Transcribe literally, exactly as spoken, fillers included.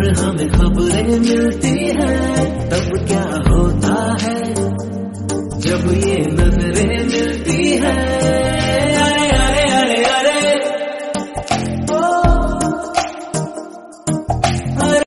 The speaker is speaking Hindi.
पर हमें खबरें मिलती हैं, तब क्या होता है जब ये नजरें मिलती हैं।